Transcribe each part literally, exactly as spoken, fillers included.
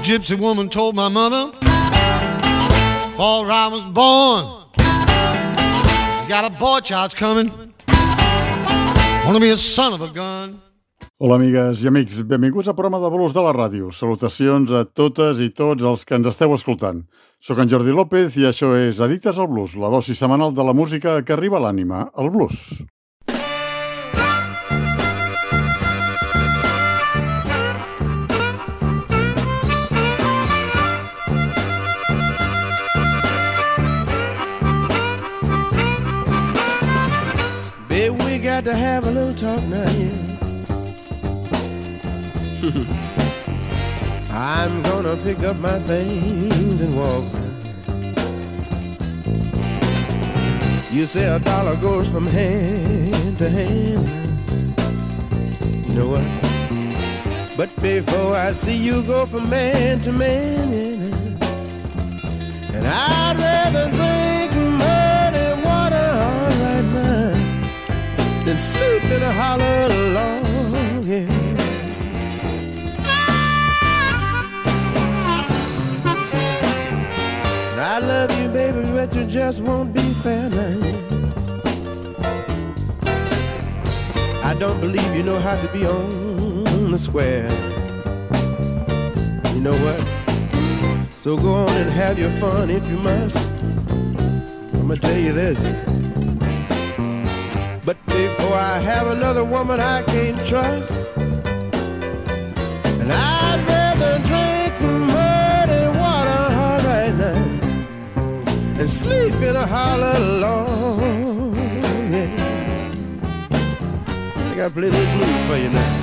gypsy woman told my mother, before I was born, got a boy child's coming, wanna be a son of a gun. Hola, amigues i amics. Benvinguts al programa de blues de la ràdio. Salutacions a totes i tots els que ens esteu escoltant. Soc en Jordi López i això és Addictes al Blues, la dosi setmanal de la música que arriba a l'ànima, el blues. Baby, we got to have a little talk now, yeah. I'm gonna pick up my things and walk. You say a dollar goes from hand to hand. You know what? But before I see you go from man to man, yeah, and I'd rather drink muddy water all right now than sleep in a hollow log, yeah. I love you, baby, but you just won't be fair now. I don't believe you know how to be on the square. You know what? So go on and have your fun if you must. I'm gonna tell you this. But before I have another woman I can't trust, and I'd rather drink muddy water all right now and sleep in a hollow log, yeah. I think I play a little blues for you now.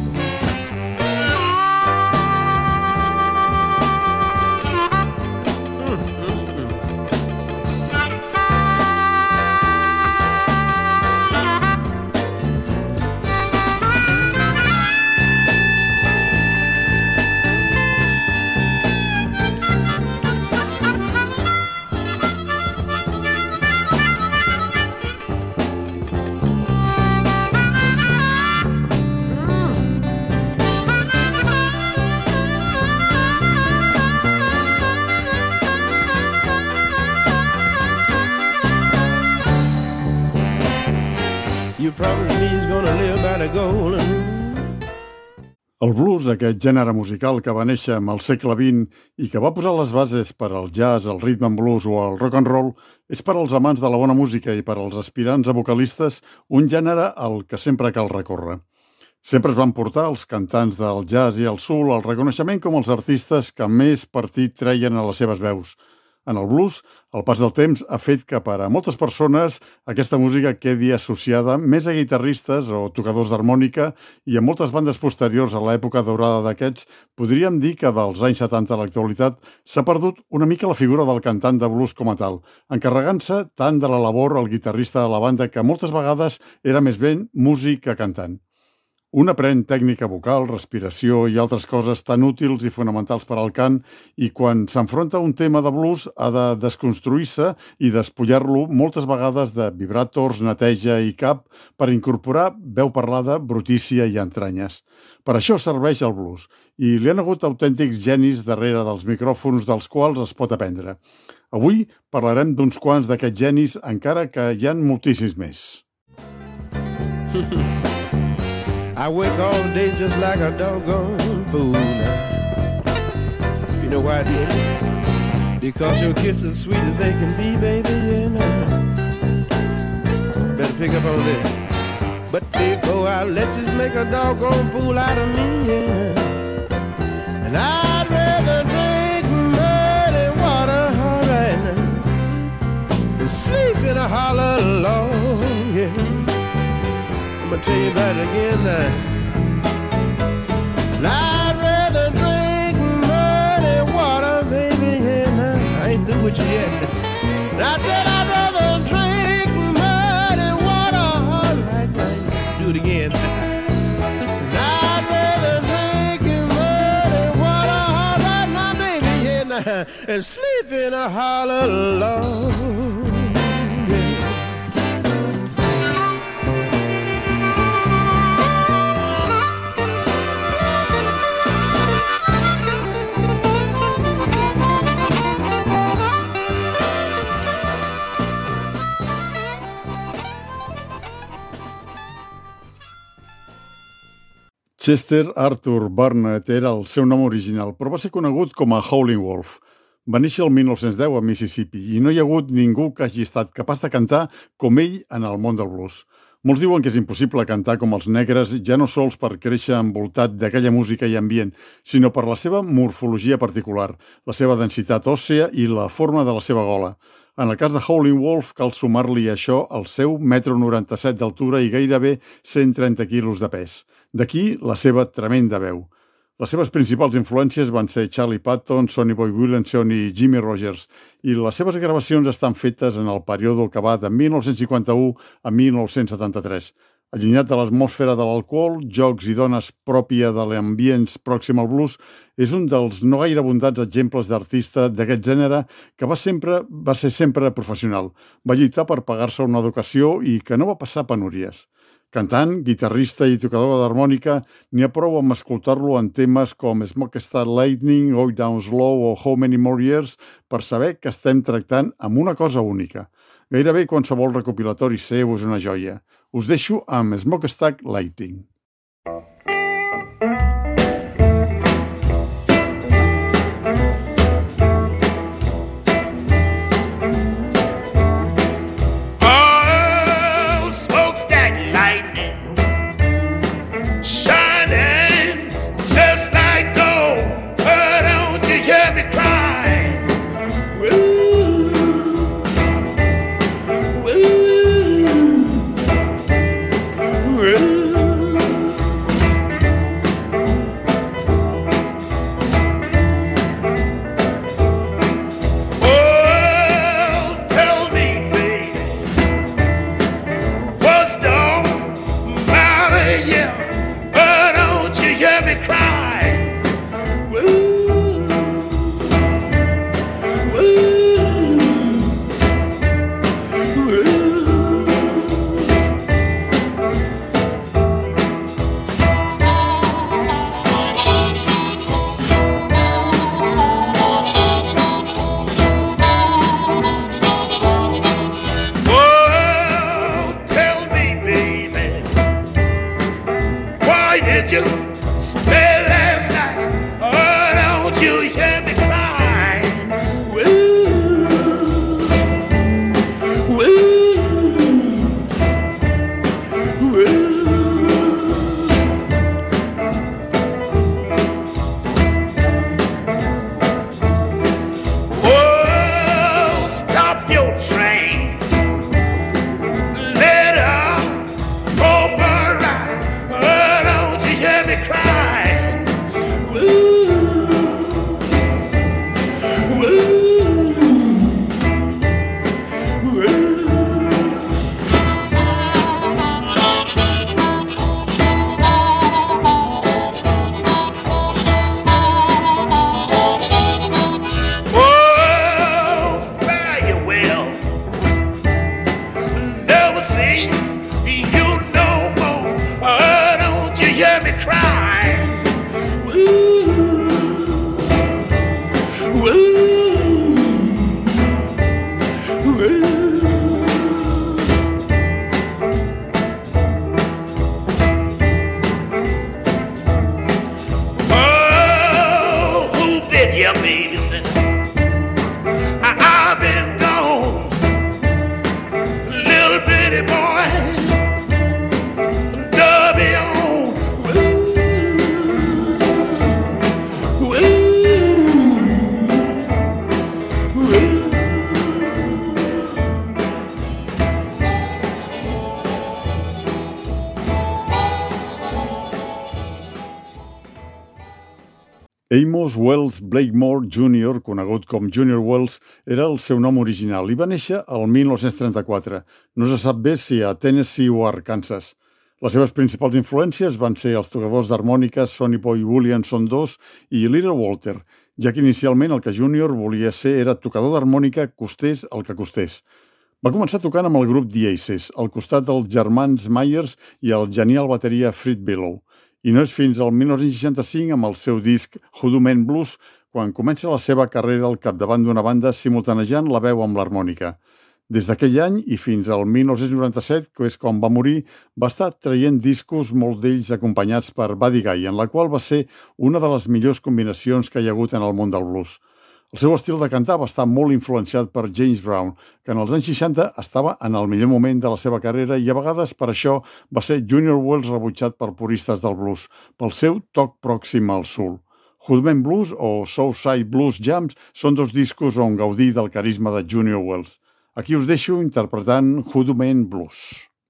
El blues, aquest gènere musical que va néixer amb el segle vint i que va posar les bases per al jazz, el rhythm and blues o el rock and roll, és per als amants de la bona música i per als aspirants a vocalistes un gènere al que sempre cal recórrer. Sempre es van portar els cantants del jazz i el soul al reconeixement com els artistes que més partit treien a les seves veus. En el blues, el pas del temps ha fet que per a moltes persones aquesta música quedi associada més a guitarristes o tocadors d'harmònica i a moltes bandes posteriors a l'època daurada d'aquests podríem dir que dels anys setanta a l'actualitat s'ha perdut una mica la figura del cantant de blues com a tal, encarregant-se tant de la labor al guitarrista de la banda que moltes vegades era més ben músic que cantant. Un aprèn tècnica vocal, respiració i altres coses tan útils i fonamentals per al cant i quan s'enfronta a un tema de blues ha de desconstruir-se i despullar-lo moltes vegades de vibrators, neteja i cap per incorporar veu parlada, brutícia i entranyes. Per això serveix el blues i li han hagut autèntics genis darrere dels micròfons dels quals es pot aprendre. Avui parlarem d'uns quants d'aquests genis encara que hi ha moltíssims més. I work all day just like a doggone fool now. You know why I did? Because your kiss is sweet as they can be, baby, yeah, now. Better pick up on this. But before I let you make a doggone fool out of me, yeah. And I'd rather drink muddy water, all right now, than sleep in a hollow log, yeah. I'm gonna tell you that again now. I'd rather drink muddy water, baby, yeah, now. I ain't through with you yet. And I said I'd rather drink muddy water, all right, now. Do it again. And I'd rather drink muddy water, all right, now, baby, yeah, now. And sleep in a hollow log. Chester Arthur Burnett era el seu nom original, però va ser conegut com a Howlin' Wolf. Va néixer el mil nou-cents deu a Mississippi i no hi ha hagut ningú que hagi estat capaç de cantar com ell en el món del blues. Molts diuen que és impossible cantar com els negres, ja no sols per créixer envoltat d'aquella música i ambient, sinó per la seva morfologia particular, la seva densitat òssea i la forma de la seva gola. En el cas de Howlin' Wolf cal sumar-li a això el seu metro noranta-set d'altura i gairebé cent trenta quilos de pes. D'aquí la seva tremenda veu. Les seves principals influències van ser Charlie Patton, Sonny Boy Williamson i Jimmy Rogers, i les seves gravacions estan fetes en el període que va de mil nou-cents cinquanta-u a mil nou-cents setanta-tres. Allunyat de l'atmosfera de l'alcohol, jocs i dones pròpia de l'ambient pròxim al blues, és un dels no gaire abundants exemples d'artista d'aquest gènere que va, sempre, va ser sempre professional. Va lluitar per pagar-se una educació i que no va passar penúries. Cantant, guitarrista i tocador d'harmònica, n'hi ha prou amb escoltar-lo en temes com Smokestack Lightning, Go Down Slow o How Many More Years per saber que estem tractant amb una cosa única. Gairebé qualsevol recopilatori seu és una joia. Us deixo amb Smokestack Lightning. Amos Wells Blakemore júnior, conegut com Junior Wells, era el seu nom original i va néixer el mil nou-cents trenta-quatre. No se sap bé si a Tennessee o a Arkansas. Les seves principals influències van ser els tocadors d'harmònica Sonny Boy Williamson dos i Little Walter, ja que inicialment el que Junior volia ser era tocador d'harmònica costés el que costés. Va començar tocant amb el grup The Aces, al costat dels germans Myers i el genial bateria Fred Billow. I no és fins al mil nou-cents seixanta-cinc, amb el seu disc Hoodoo Man Blues, quan comença la seva carrera al capdavant d'una banda simultanejant la veu amb l'harmònica. Des d'aquell any i fins al mil nou-cents noranta-set, que és quan va morir, va estar traient discos, molt d'ells acompanyats per Buddy Guy, en la qual va ser una de les millors combinacions que hi ha hagut en el món del blues. El seu estil de cantar va estar molt influenciat per James Brown, que en els anys seixanta estava en el millor moment de la seva carrera i a vegades per això va ser Junior Wells rebutjat per puristes del blues, pel seu toc pròxim al soul. Hoodman Blues o Southside Blues Jams són dos discos on gaudir del carisma de Junior Wells. Aquí us deixo interpretant Hoodman Blues.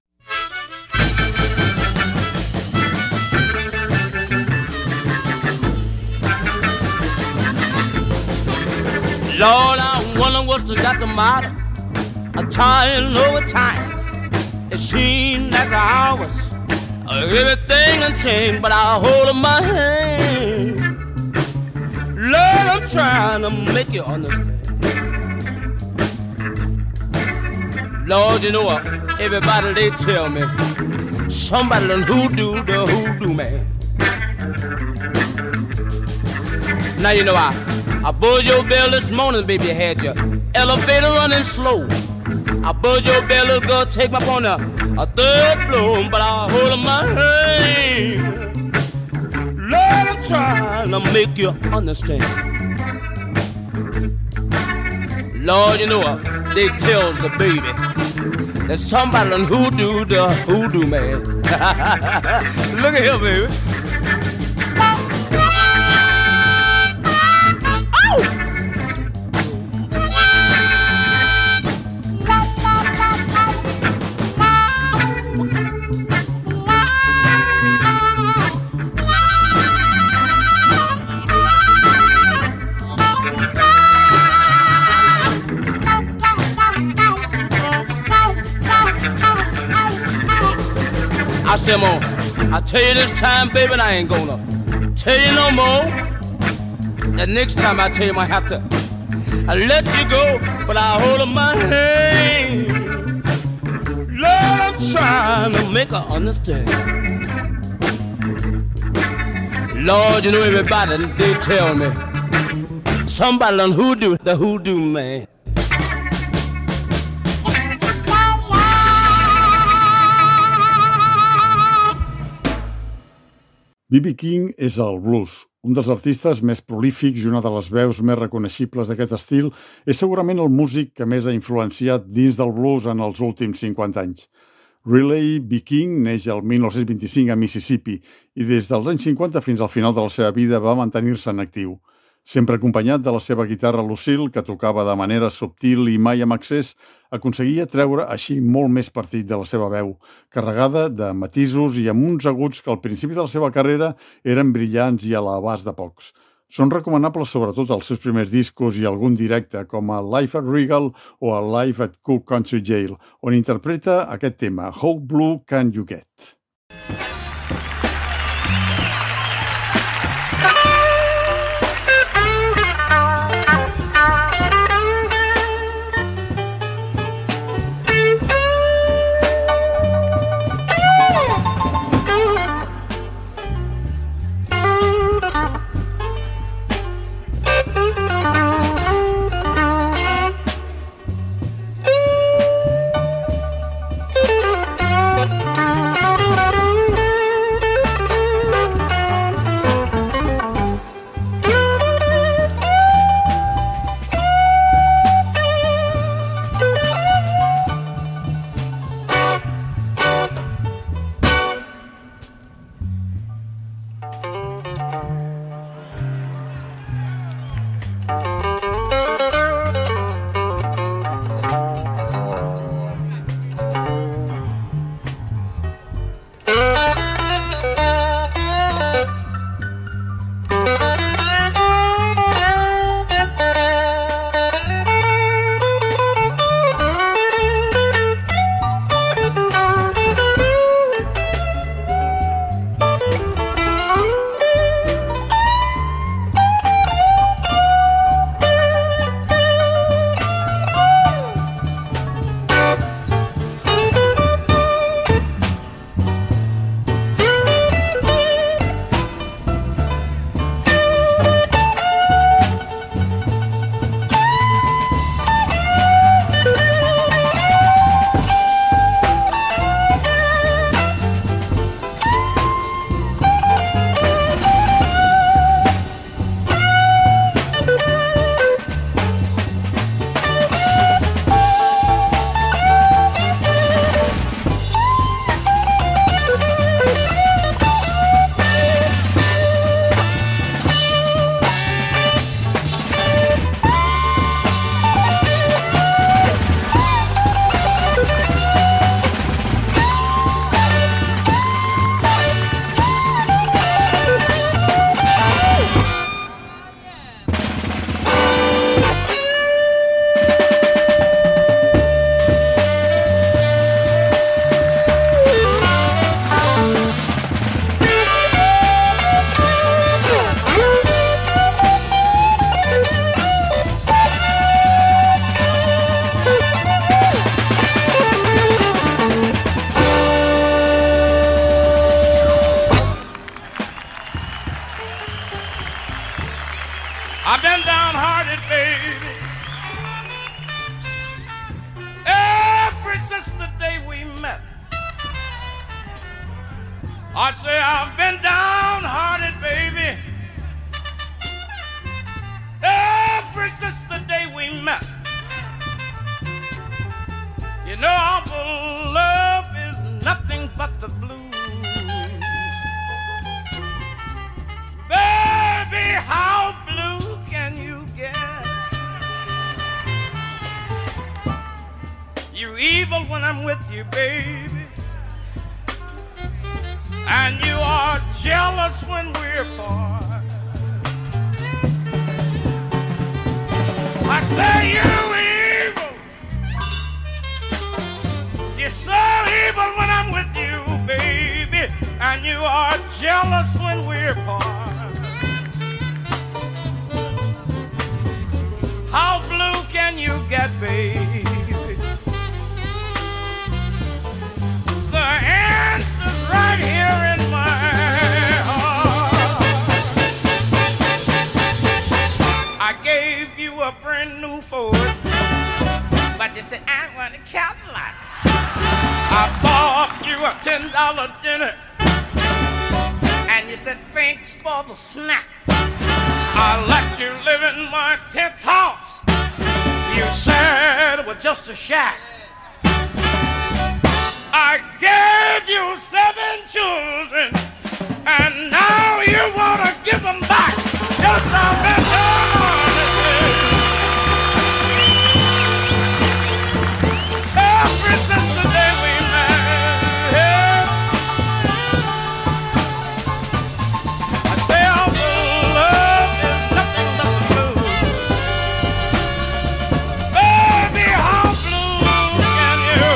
Lord, I wonder what's got the matter. I'm trying over time. It seems like the hours, everything done changed, but I hold in my hand. Lord, I'm trying to make you understand. Lord, you know what? Everybody, they tell me somebody done hoodoo the hoodoo man. Now you know I, I buzzed your bell this morning, baby, you had your elevator running slow. I buzzed your bell, little girl, take me up on a, a third floor, but I hold in my hand. Lord, I'm trying to make you understand. Lord, you know what? They tells the baby that somebody done hoodoo the hoodoo man. Look at here, baby. I said, Mom, I tell you this time, baby, and I ain't gonna tell you no more. The next time I tell you, I have to I let you go, but I hold in my hand. Lord, I'm trying to make her understand. Lord, you know everybody, they tell me somebody done hoodoo, the hoodoo man. B B King és el blues. Un dels artistes més prolífics i una de les veus més reconeixibles d'aquest estil és segurament el músic que més ha influenciat dins del blues en els últims cinquanta anys. Riley B. King neix el mil nou-cents vint-i-cinc a Mississippi i des dels anys cinquanta fins al final de la seva vida va mantenir-se en actiu. Sempre acompanyat de la seva guitarra Lucille, que tocava de manera subtil i mai amb accés, aconseguia treure així molt més partit de la seva veu, carregada de matisos i amb uns aguts que al principi de la seva carrera eren brillants i a l'abast de pocs. Són recomanables sobretot els seus primers discos i algun directe, com a Live at Regal o a Live at Cook Country Jail, on interpreta aquest tema, How Blue Can You Get? I say I've been downhearted, baby, ever since the day we met. You know, our love is nothing but the blues. Baby, how blue can you get? You evil when I'm with you, baby, and you are jealous when we're apart. I say you evil, you're so evil when I'm with you, baby, and you are jealous when we're apart. How blue can you get, baby? The answer's right here in my heart. I gave you a brand new Ford, but you said I want a Cadillac. I bought you a ten dollar dinner, and you said thanks for the snack. I let you live in my penthouse. You said it was just a shack. I gave you seven children, and now you want to give them back. Yes, I've been done. Ever since the day we met, I say our love is nothing but the blues. Baby, how blue can you?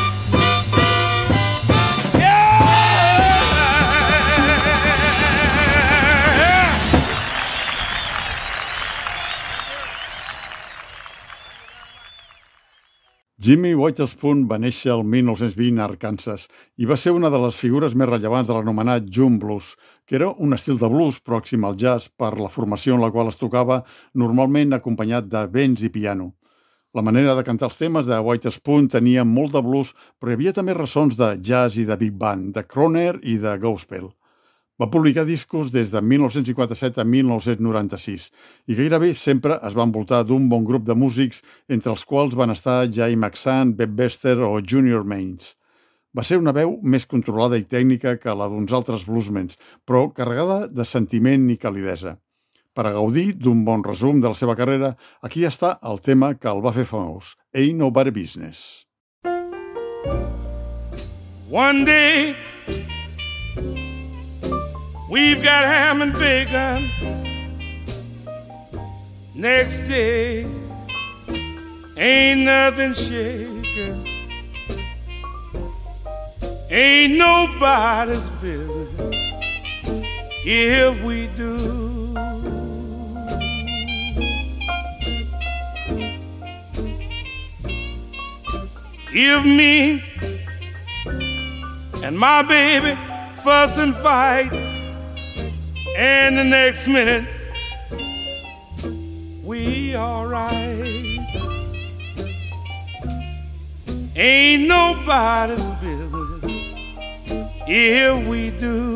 Jimmy Witherspoon va néixer el mil nou-cents vint a Arkansas i va ser una de les figures més rellevants de l'anomenat June Blues, que era un estil de blues pròxim al jazz per la formació en la qual es tocava, normalment acompanyat de vents i piano. La manera de cantar els temes de Witherspoon tenia molt de blues, però hi havia també ressons de jazz i de big band, de crooner i de gospel. Va publicar discos des de mil nou-cents cinquanta-set a mil nou-cents noranta-sis i gairebé sempre es va envoltar d'un bon grup de músics, entre els quals van estar Jay McSann, Beb Bester o Junior Maines. Va ser una veu més controlada i tècnica que la d'uns altres bluesmens, però carregada de sentiment i calidesa. Per a gaudir d'un bon resum de la seva carrera, aquí està el tema que el va fer famós, Ain't Nobody Business. One day we've got ham and bacon. Next day, ain't nothing shaking. Ain't nobody's business if we do. If me and my baby fuss and fight, and the next minute we all right, ain't nobody's business if we do.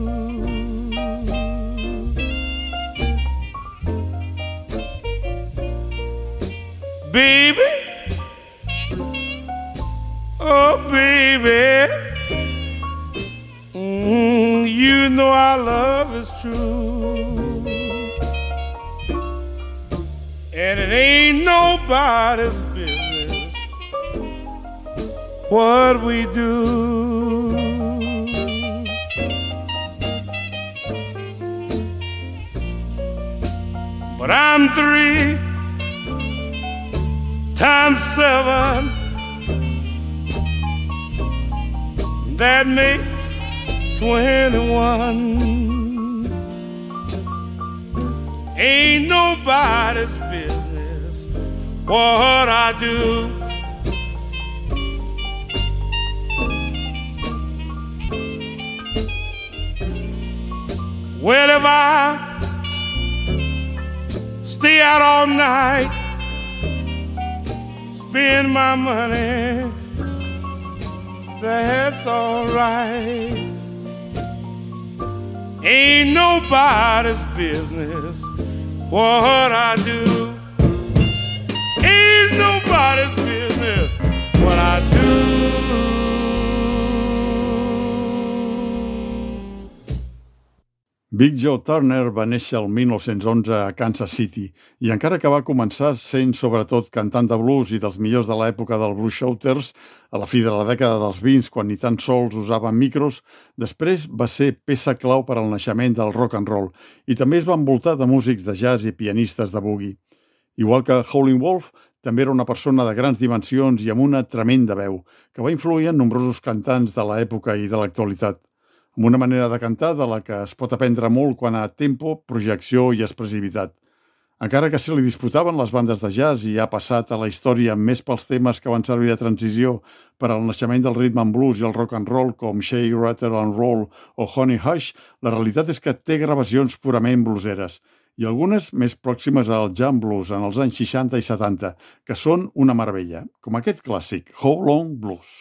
Baby, oh baby, mm, you know our love is true, and it ain't nobody's business what we do. But I'm three times seven, that makes twenty-one. Ain't nobody's business what I do. Well, if I stay out all night, spend my money, that's all right. Ain't nobody's business what I do. Ain't nobody's business what I do. Big Joe Turner va néixer el mil nou-cents onze a Kansas City i encara que va començar sent sobretot cantant de blues i dels millors de l'època del Blues Shouters, a la fi de la dècada dels vint, quan ni tan sols usaven micros, després va ser peça clau per al naixement del rock and roll i també es va envoltar de músics de jazz i pianistes de boogie. Igual que Howlin' Wolf, també era una persona de grans dimensions i amb una tremenda veu, que va influir en nombrosos cantants de l'època i de l'actualitat, amb una manera de cantar de la que es pot aprendre molt quant a tempo, projecció i expressivitat. Encara que se li disputaven les bandes de jazz i ha passat a la història més pels temes que van servir de transició per al naixement del rhythm and blues i el rock and roll com Shake, Rattle and Roll o Honey Hush, la realitat és que té gravacions purament blueseres i algunes més pròximes al jam blues en els anys seixanta i setanta, que són una meravella, com aquest clàssic, How Long Blues.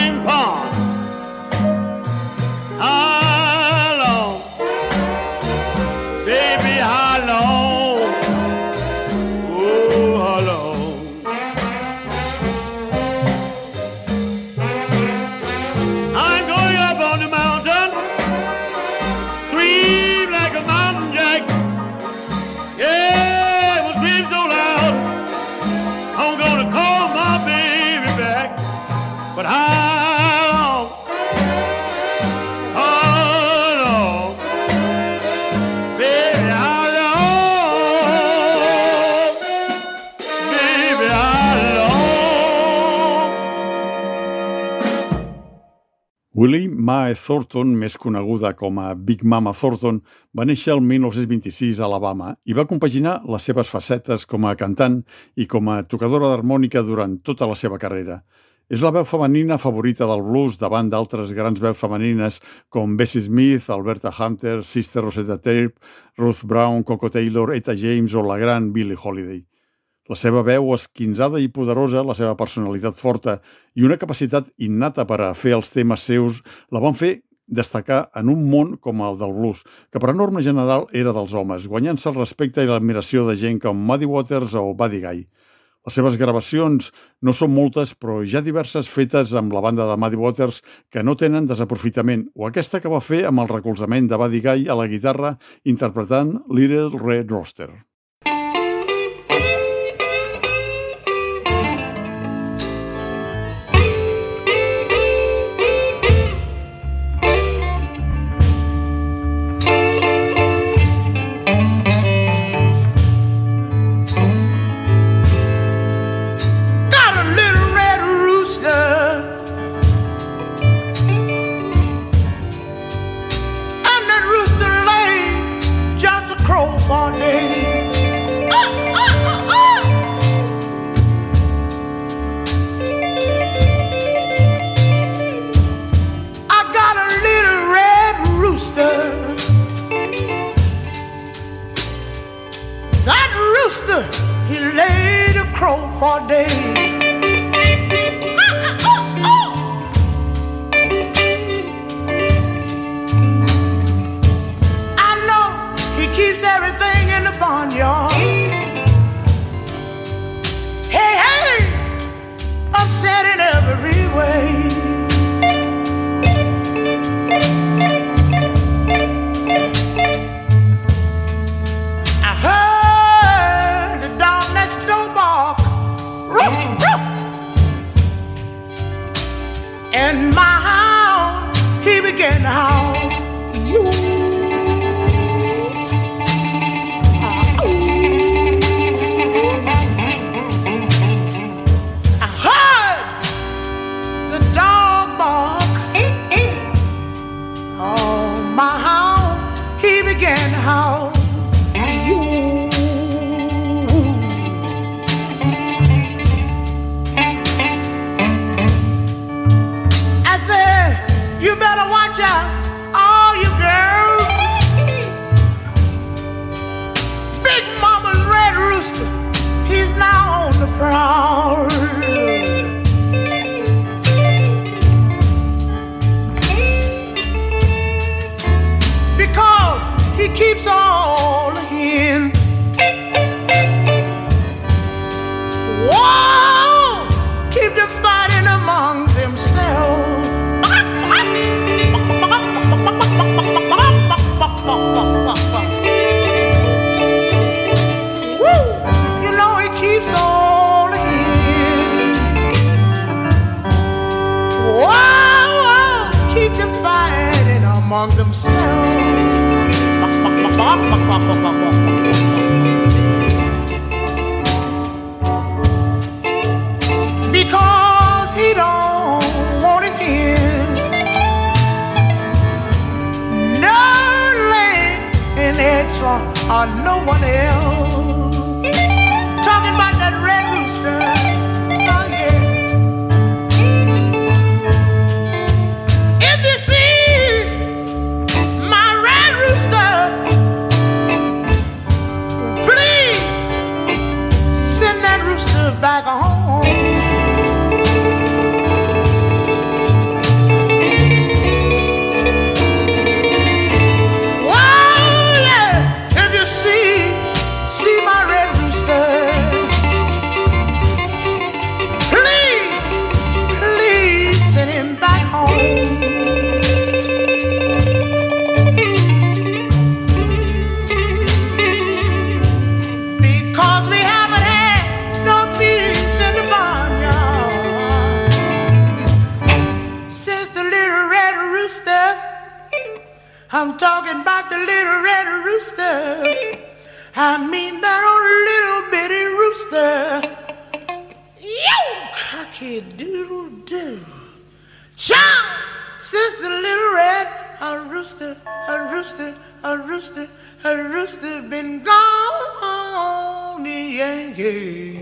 frying pan. How long, baby, how long? Oh, how long? I'm going up on the mountain, scream like a mountain jack. Yeah, it will scream so loud, I'm gonna call my baby back. But how long? How long? Baby, how long? Baby, how long? Willie Mae Thornton, més coneguda com a Big Mama Thornton, va néixer el mil nou-cents vint-i-sis a Alabama i va compaginar les seves facetes com a cantant i com a tocadora d'harmònica durant tota la seva carrera. És la veu femenina favorita del blues davant d'altres grans veus femenines com Bessie Smith, Alberta Hunter, Sister Rosetta Tharpe, Ruth Brown, Coco Taylor, Etta James o la gran Billie Holiday. La seva veu esquinçada i poderosa, la seva personalitat forta i una capacitat innata per a fer els temes seus la van fer destacar en un món com el del blues, que per norma general era dels homes, guanyant-se el respecte i l'admiració de gent com Muddy Waters o Buddy Guy. Les seves gravacions no són moltes, però hi ha diverses fetes amb la banda de Muddy Waters que no tenen desaprofitament, o aquesta que va fer amb el recolzament de Buddy Guy a la guitarra interpretant Little Red Rooster. He laid a crow for days. I know he keeps everything in the barnyard. Hey, hey, upset in every way. I heard the dog next door bark, roof, roof. And my hound, he began to howl. You. I heard the dog bark. Oh, my hound, he began to howl. You better watch out, all you girls. Big Mama's red rooster, he's now on the prowl. Because he keeps all the hens. Whoa, keep them fighting among themselves. Woo! You know he keeps all the hens. Whoa, whoa, keep them fighting among themselves. Because he don't want his hens. And extra or no one else. Talking about that red rooster, oh yeah. If you see my red rooster, please send that rooster back home. I'm talking about the little red rooster. I mean that old little bitty rooster. Yo, cocky doodle doo. Jump, sister, little red a rooster, a rooster, a rooster, a rooster been gone, the Yankee.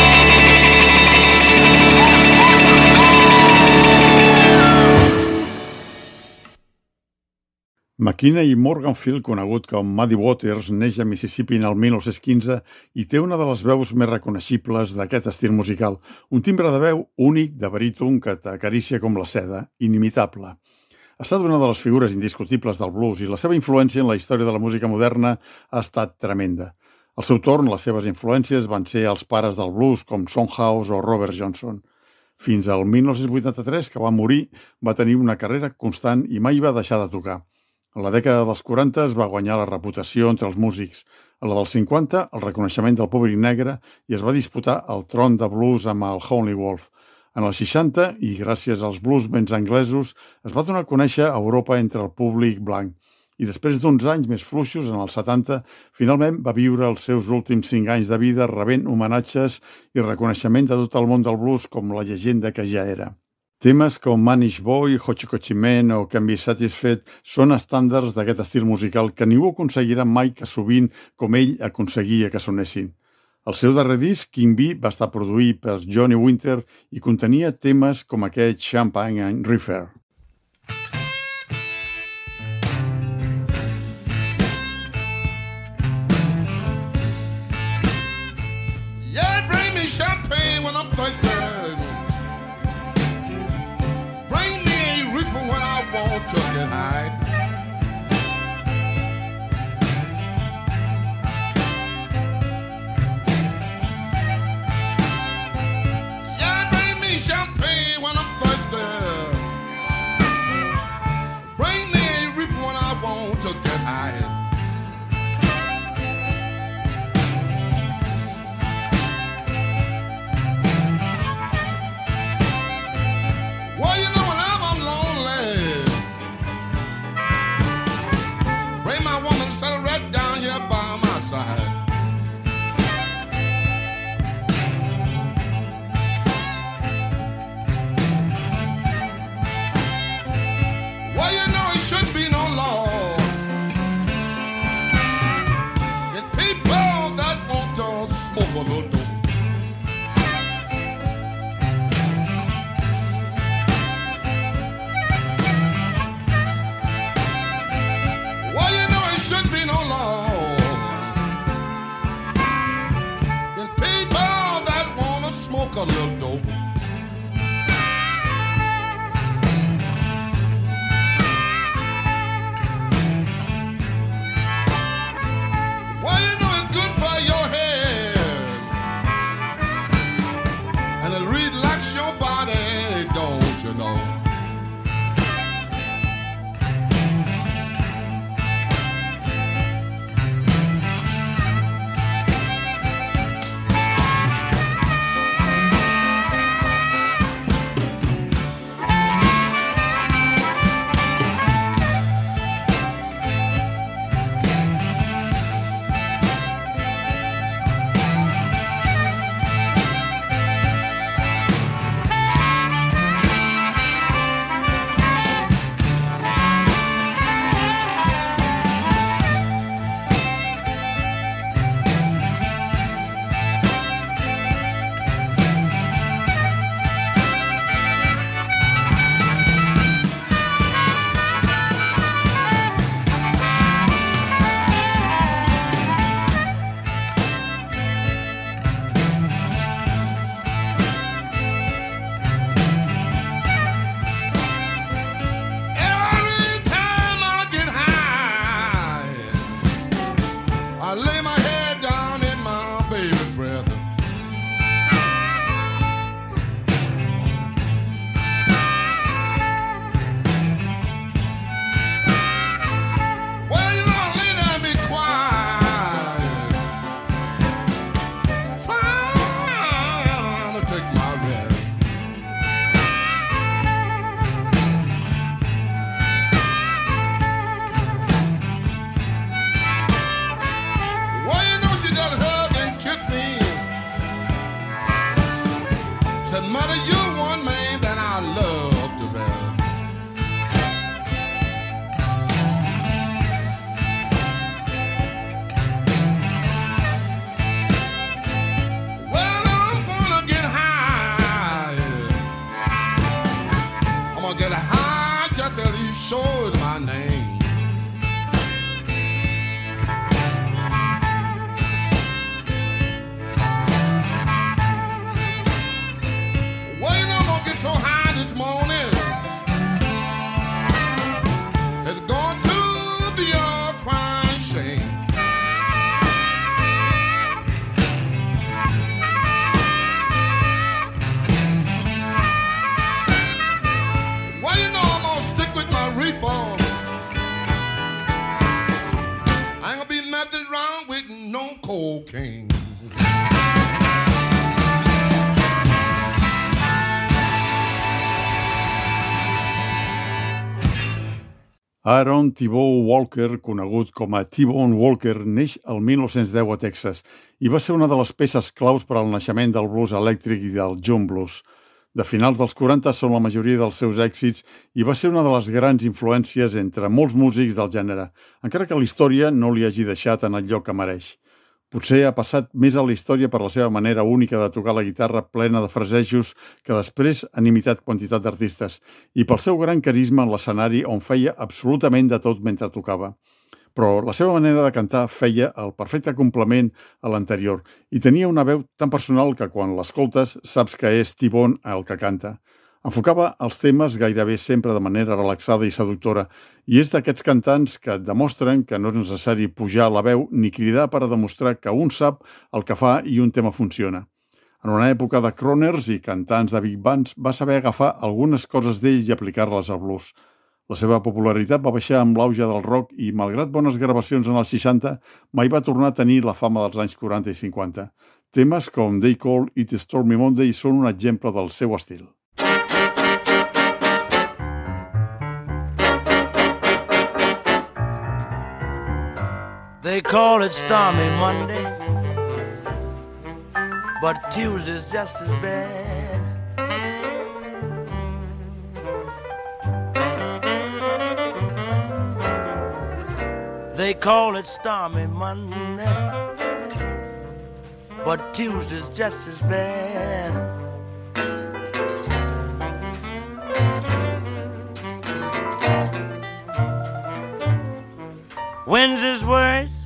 McKinney Morganfield, conegut com Muddy Waters, neix a Mississippi en el mil nou-cents quinze i té una de les veus més reconeixibles d'aquest estil musical, un timbre de veu únic de baríton que t'acarícia com la seda, inimitable. Ha estat una de les figures indiscutibles del blues i la seva influència en la història de la música moderna ha estat tremenda. Al seu torn, les seves influències van ser els pares del blues com Son House o Robert Johnson. Fins al mil nou-cents vuitanta-tres, que va morir, va tenir una carrera constant i mai va deixar de tocar. A la dècada dels quaranta es va guanyar la reputació entre els músics. A la dels cinquanta, el reconeixement del públic negre i es va disputar el tron de blues amb el Howlin' Wolf. En els seixanta, i gràcies als bluesmens anglesos, es va donar a conèixer a Europa entre el públic blanc. I després d'uns anys més fluixos, en els setanta, finalment va viure els seus últims cinc anys de vida rebent homenatges i reconeixement de tot el món del blues com la llegenda que ja era. Temes com Manish Boy, Hotchkiss Man o Can't Be Satisfied són estàndards d'aquest estil musical que ningú aconseguirà mai que sovint com ell aconseguia que sonessin. El seu darrer disc, King Bee, va estar produït per Johnny Winter i contenia temes com aquest Champagne and Reefer. Yeah, bring me champagne when I'm thirsty. When I want to get high, yeah, bring me champagne when I'm thirsty. Bring me a reef when I want to get high. Well, you know when I'm, I'm lonely, bring my woman, settle right down here by my side. Well, you know it shouldn't be no law in people that want to smoke a little dope. Smoke a little dope. Well, you know it's good for your head. gonna get high just as he showed my name. Wait, I'm gonna get so high this morning. It's going to be a crying shame. Well, you know I'm gonna stick with my reform. I ain't gonna be nothing wrong with no cocaine. Aaron T-Bone Walker, conegut com a T-Bone Walker, neix el mil nou-cents deu a Texas i va ser una de les peces claus per al naixement del blues elèctric i del June Blues. De finals dels quaranta són la majoria dels seus èxits i va ser una de les grans influències entre molts músics del gènere, encara que la història no li hagi deixat en el lloc que mereix. Potser ha passat més a la història per la seva manera única de tocar la guitarra plena de frasejos que després han imitat quantitat d'artistes i pel seu gran carisma en l'escenari on feia absolutament de tot mentre tocava. Però la seva manera de cantar feia el perfecte complement a l'anterior i tenia una veu tan personal que quan l'escoltes saps que és T-Bone el que canta. Enfocava els temes gairebé sempre de manera relaxada i seductora i és d'aquests cantants que et demostren que no és necessari pujar la veu ni cridar per a demostrar que un sap el que fa i un tema funciona. En una època de crooners i cantants de big bands va saber agafar algunes coses d'ell i aplicar-les al blues. La seva popularitat va baixar amb l'auge del rock i, malgrat bones gravacions en els seixanta, mai va tornar a tenir la fama dels anys quaranta i cinquanta. Temes com They Call It Stormy Monday són un exemple del seu estil. They call it Stormy Monday, but Tuesday's just as bad. They call it Stormy Monday, but Tuesday's just as bad. Wednesday's worse,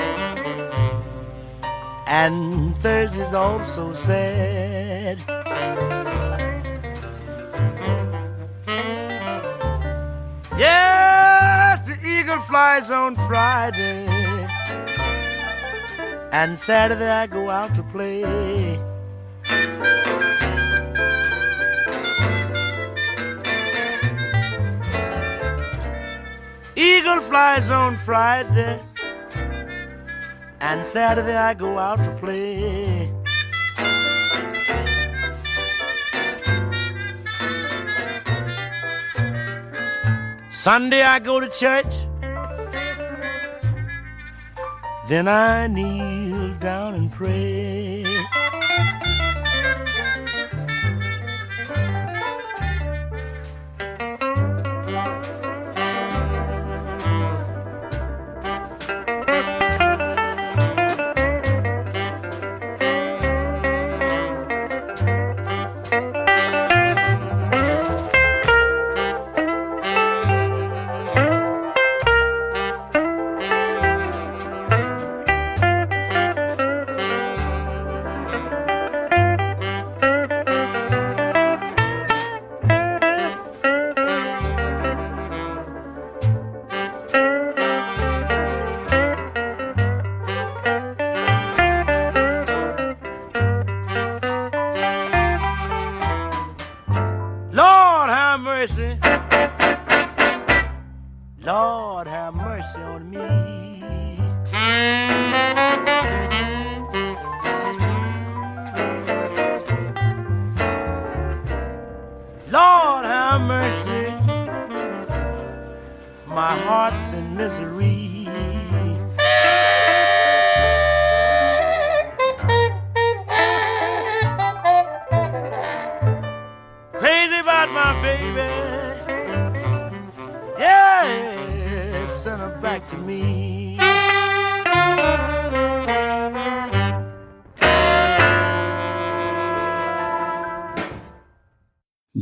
and Thursday's also sad. Yes, the eagle flies on Friday, and Saturday I go out to play. Eagle flies on Friday, and Saturday I go out to play. Sunday I go to church, then I kneel down and pray. Lord have mercy on me. Lord have mercy, my heart's in misery. Crazy about my baby, yeah, send her back to me.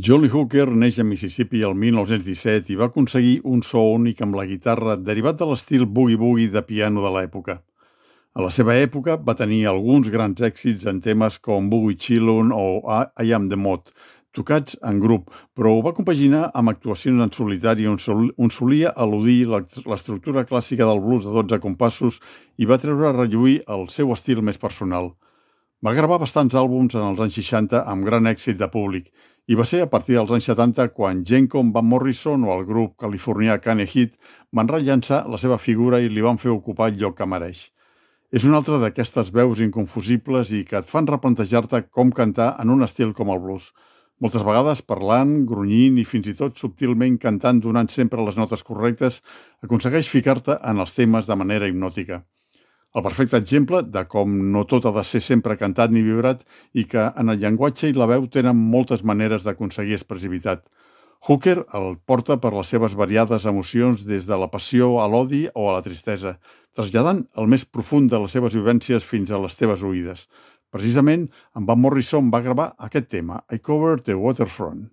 John Lee Hooker neix a Mississippi el mil nou-cents disset i va aconseguir un so únic amb la guitarra derivat de l'estil boogie-boogie de piano de l'època. A la seva època va tenir alguns grans èxits en temes com Boogie Chillun o I Am the Mod, tocats en grup, però ho va compaginar amb actuacions en solitari on, sol, on solia al·ludir l'estructura clàssica del blues de dotze compassos i va treure a relluir el seu estil més personal. Va gravar bastants àlbums en els anys seixanta amb gran èxit de públic i va ser a partir dels anys setanta quan gent com Van Morrison o el grup californià Cane Heat van rellançar la seva figura i li van fer ocupar el lloc que mereix. És una altra d'aquestes veus inconfusibles i que et fan replantejar-te com cantar en un estil com el blues. Moltes vegades parlant, grunyint i fins i tot subtilment cantant donant sempre les notes correctes, aconsegueix ficar-te en els temes de manera hipnòtica. El perfecte exemple de com no tot ha de ser sempre cantat ni vibrat i que en el llenguatge i la veu tenen moltes maneres d'aconseguir expressivitat. Hooker el porta per les seves variades emocions des de la passió a l'odi o a la tristesa, traslladant el més profund de les seves vivències fins a les teves oïdes. Precisament, en Van Morrison va gravar aquest tema, I Covered the Waterfront.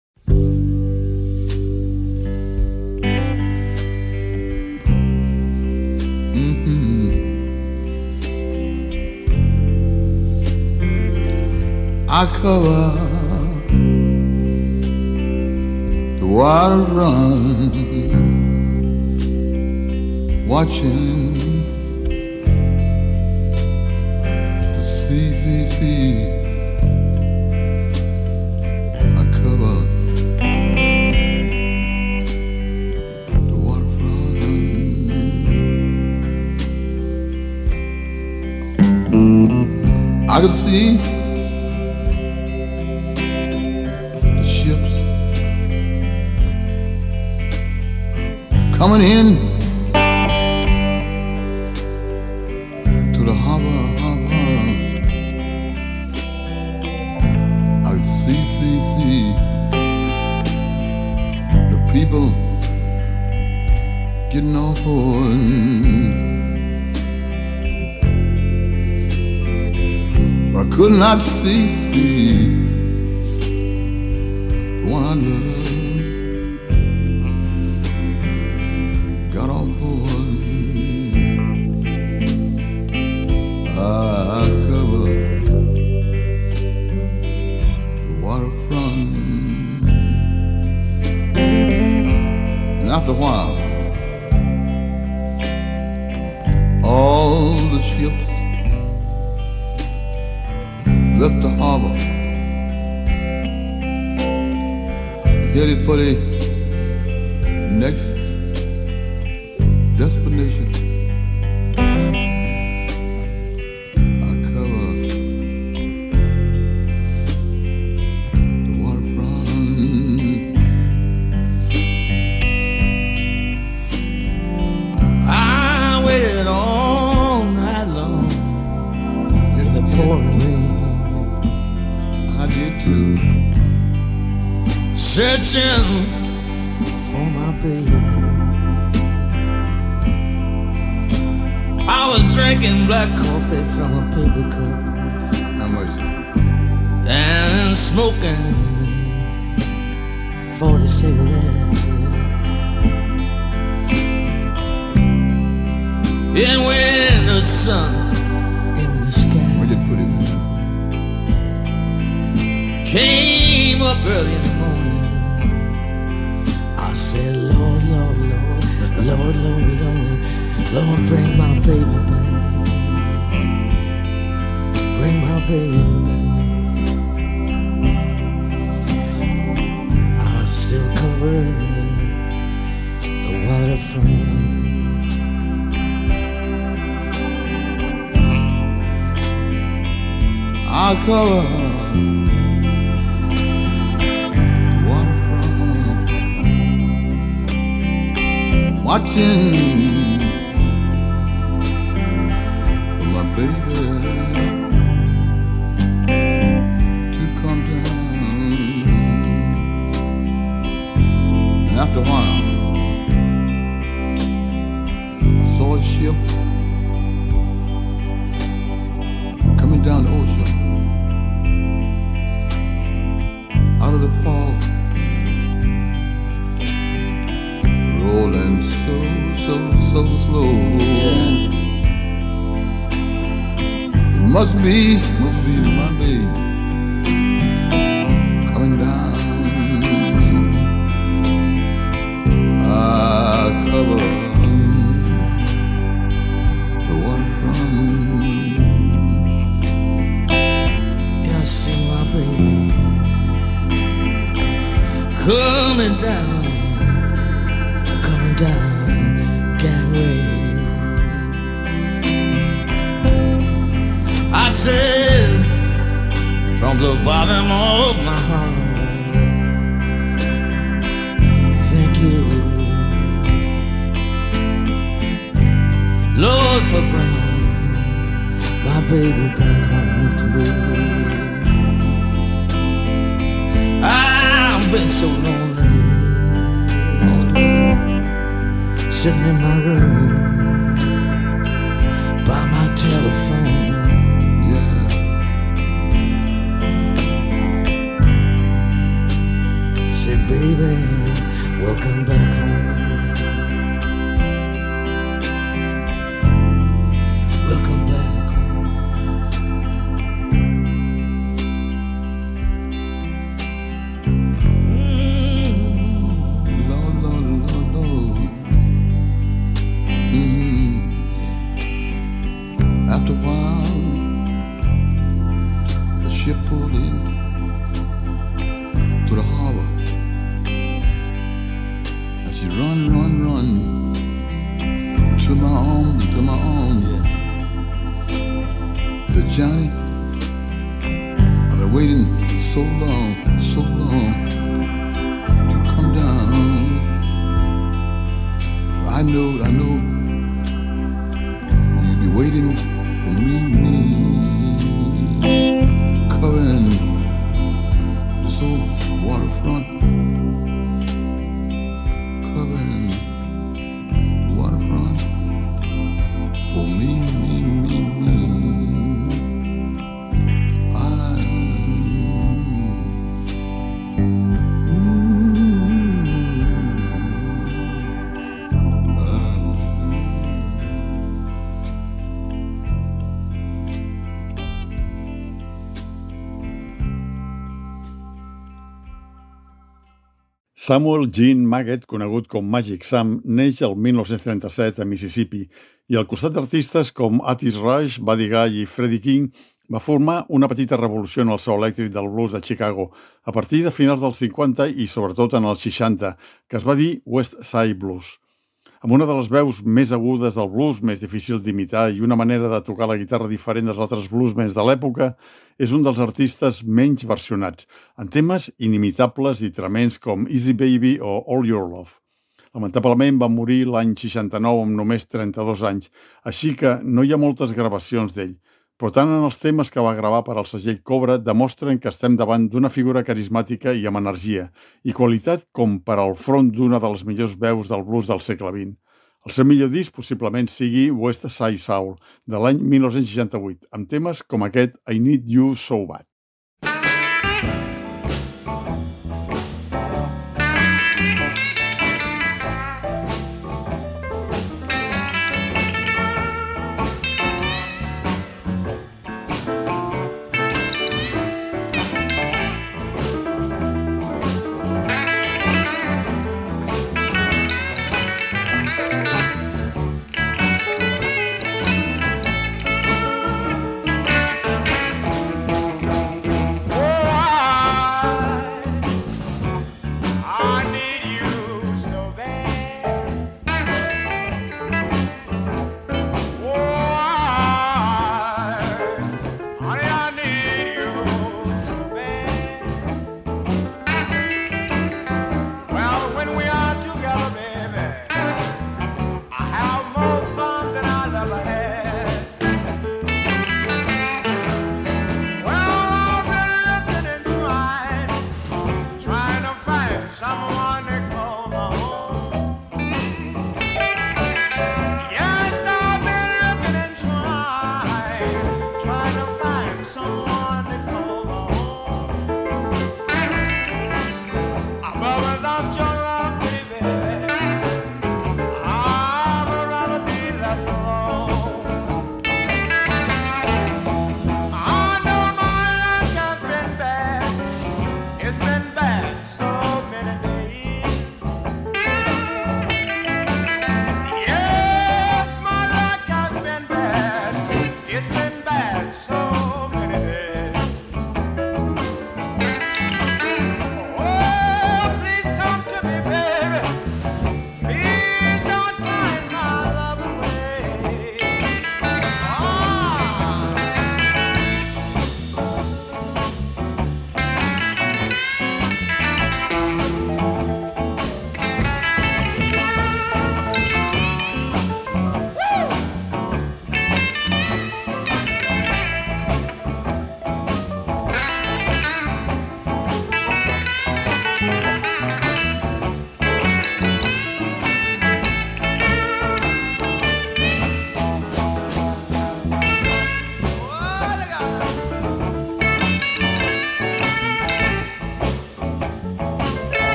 I cover the waterfront, watching the sea, sea, sea. I cover the waterfront. I could see coming in to the harbor, harbor. I could see, see, see the people getting off board. But I could not see, see the one I love. After a while, all the ships left the harbor, headed for the next destination. I covered the waterfront. I waited all night long in the pouring rain. I did too, searching for my baby. I was drinking black coffee from a paper cup. How much? And smoking forty cigarettes. And when the sun in the sky, where'd you put it in? Came up early in the morning, I said, Lord, Lord, Lord, Lord, Lord, Lord, Lord, bring my baby back. Bring my baby back. I'm still covered in the waterfront. I cover the waterfront, watching for my baby to come down. And after a while, I saw a ship coming down the ocean. Out of the fog so, so slow. It must be, must be my baby coming down. I cover the waterfront. Yeah, I see my baby coming down, coming down gangway. I said from the bottom of my heart, thank you, Lord, for bringing my baby back home to me. I've been so lonely, sitting in my room by my telephone. Yeah. Say, baby, welcome back home. Welcome back home. Lord, Lord, Lord, Lord. Mm. After a while, the ship pulled in to the harbor. And she run, run, run to my arms, to my arms. The Johnny, I've been waiting so long, so long to come down. I know, I know you'll be waiting for me, me, covering this old waterfront, covering the waterfront for me, me, me, me. I, mm, Samuel Gene Maggett, conegut com Magic Sam, neix el mil nou-cents trenta-set a Mississippi i al costat d'artistes com Otis Rush, Buddy Guy i Freddie King va formar una petita revolució en el so elèctric del blues de Chicago a partir de finals dels cinquanta i sobretot en els seixanta, que es va dir West Side Blues. Amb una de les veus més agudes del blues, més difícil d'imitar i una manera de tocar la guitarra diferent dels altres bluesmens de l'època, és un dels artistes menys versionats, en temes inimitables i tremends com Easy Baby o All Your Love. Lamentablement va morir l'any seixanta-nou amb només trenta-dos anys, així que no hi ha moltes gravacions d'ell, però tant en els temes que va gravar per al segell Cobra demostren que estem davant d'una figura carismàtica i amb energia, i qualitat com per al front d'una de les millors veus del blues del segle vint. El seu millor disc possiblement sigui West Side Soul, de l'any mil nou-cents seixanta-vuit, amb temes com aquest I Need You So Bad.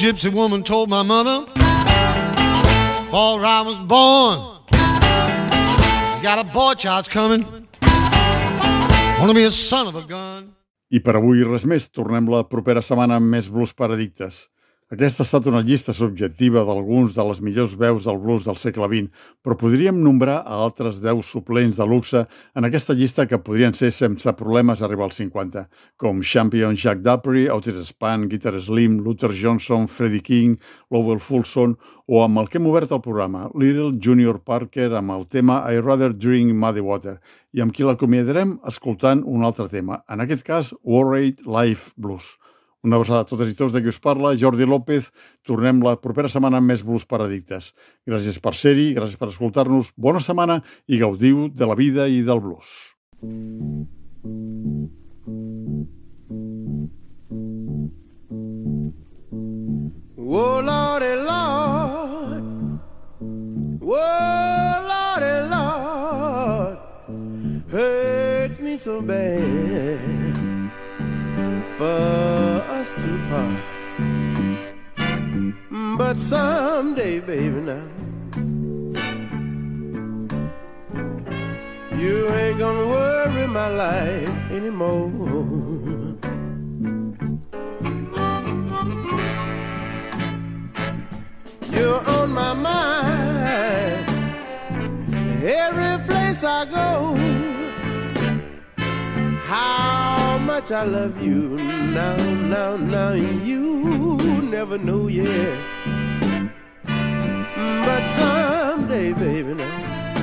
gypsy woman told my mother, before I was born, you got a boy child's coming, wanna be a son of a gun. I per avui res més, tornem la propera setmana amb més blues per addictes. Aquesta ha estat una llista subjectiva d'alguns de les millors veus del blues del segle vint, però podríem nombrar a altres deu suplents de luxe en aquesta llista que podrien ser sense problemes arribar als cinquanta, com Champion Jack Dupree, Otis Spann, Guitar Slim, Luther Johnson, Freddie King, Lowell Fulson, o amb el que hem obert el programa, Little Junior Parker amb el tema I Rather Drink Muddy Water, i amb qui l'acomiadarem escoltant un altre tema, en aquest cas Worried Life Blues. Una abraçada a totes i tots de qui us parla, Jordi López. Tornem la propera setmana amb més blues per addictes. Gràcies per ser-hi, gràcies per escoltar-nos. Bona setmana i gaudiu de la vida i del blues. Oh, Lordy, Lord. Oh, Lordy, Lord. Hurts me so bad for us to part, but someday, baby, now you ain't gonna worry my life anymore. You're on my mind every place I go. How much I love you now, now, now, you never know yet. But someday, baby, now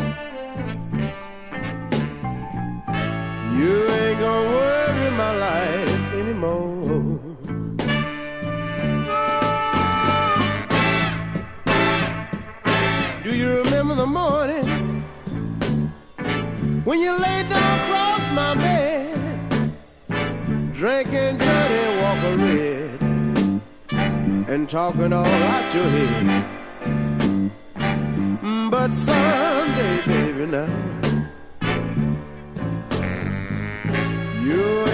you ain't gonna worry my life anymore. Do you remember the morning when you laid down across my bed, drinking Johnny Walker Red and talking all out your head? But someday, baby, now you